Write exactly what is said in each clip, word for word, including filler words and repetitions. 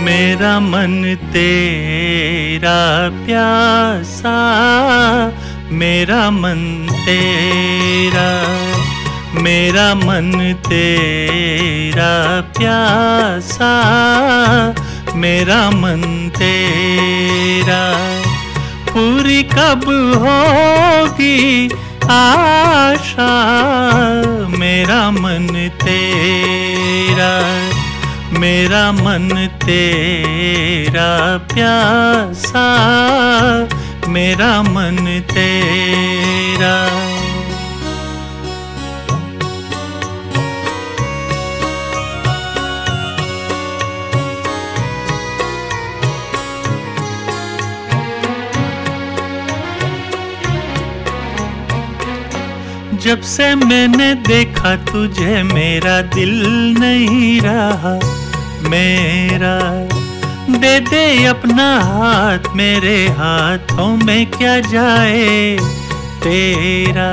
मेरा मन तेरा प्यासा, मेरा मन तेरा, मेरा मन तेरा प्यासा, मेरा मन तेरा। पूरी कब होगी आशा, मेरा मन तेरा, मेरा मन तेरा प्यासा, मेरा मन तेरा। जब से मैंने देखा तुझे मेरा दिल नहीं रहा मेरा। दे दे अपना हाथ मेरे हाथों में क्या जाए तेरा।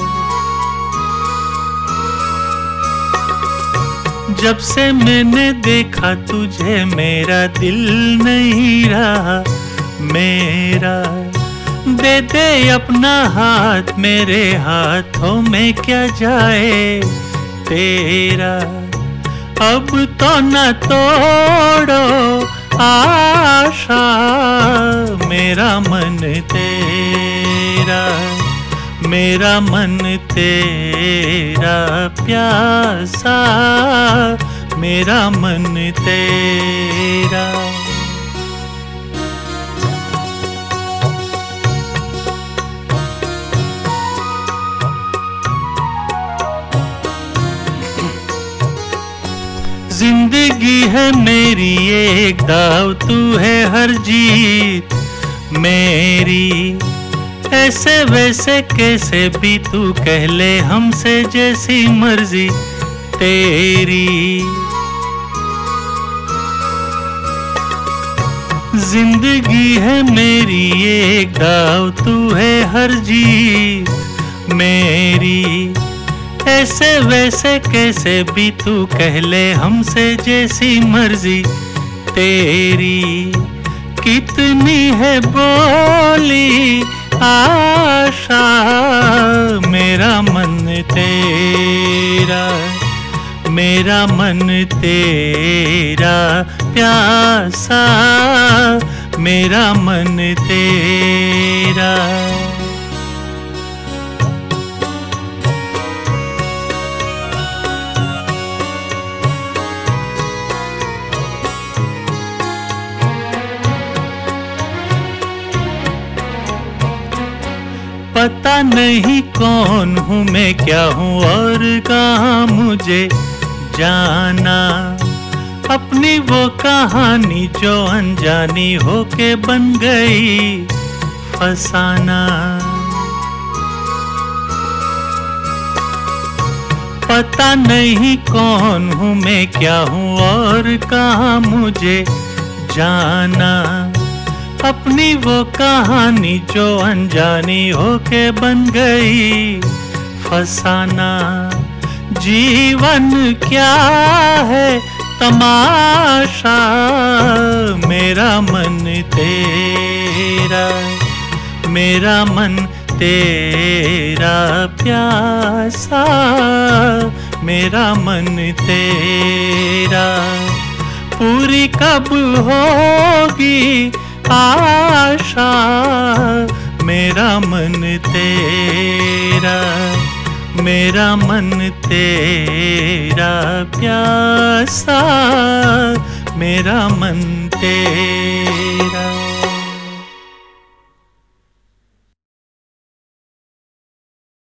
जब से मैंने देखा तुझे मेरा दिल नहीं रहा मेरा। दे दे अपना हाथ मेरे हाथों में क्या जाए तेरा। अब तो न तोड़ो आशा, मेरा मन तेरा, मेरा मन तेरा प्यासा, मेरा मन तेरा। जिंदगी है मेरी एक दाव, तू है हर जीत मेरी। ऐसे वैसे कैसे भी तू कह ले हमसे, जैसी मर्जी तेरी। जिंदगी है मेरी एक दाव, तू है हर जीत मेरी। ऐसे वैसे कैसे भी तू कह ले हमसे, जैसी मर्जी तेरी। कितनी है बोली आशा, मेरा मन तेरा, मेरा मन तेरा प्यासा, मेरा मन तेरा। पता नहीं कौन हूँ मैं, क्या हूँ और कहाँ मुझे जाना। अपनी वो कहानी जो अनजानी होके बन गई फसाना। पता नहीं कौन हूँ मैं, क्या हूँ और कहाँ मुझे जाना। अपनी वो कहानी जो अनजानी होके बन गई फसाना। जीवन क्या है तमाशा, मेरा मन तेरा, मेरा मन तेरा प्यासा, मेरा मन तेरा। पूरी कब होगी आशा, मेरा मन तेरा, मेरा मन तेरा प्यासा, मेरा मन तेरा।